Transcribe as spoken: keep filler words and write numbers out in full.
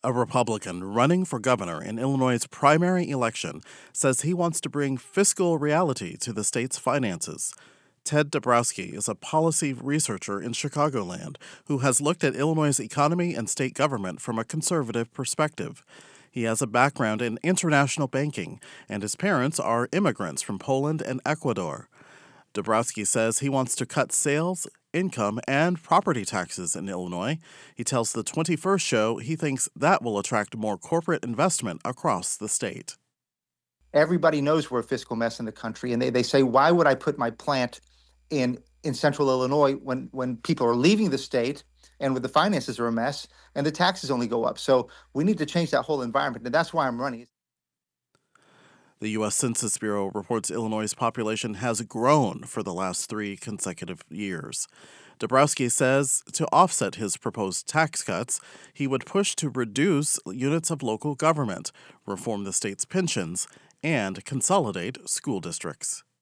A Republican running for governor in Illinois' primary election says he wants to bring fiscal reality to the state's finances. Ted Dabrowski is a policy researcher in Chicagoland who has looked at Illinois' economy and state government from a conservative perspective. He has a background in international banking, and his parents are immigrants from Poland and Ecuador. Dabrowski says he wants to cut sales, income, and property taxes in Illinois. He tells the twenty-first show he thinks that will attract more corporate investment across the state. Everybody knows we're a fiscal mess in the country, and they, they say, why would I put my plant in in central Illinois when, when people are leaving the state and when the finances are a mess and the taxes only go up? So we need to change that whole environment, and that's why I'm running. The U S Census Bureau reports Illinois' population has grown for the last three consecutive years. Dabrowski says to offset his proposed tax cuts, he would push to reduce units of local government, reform the state's pensions, and consolidate school districts.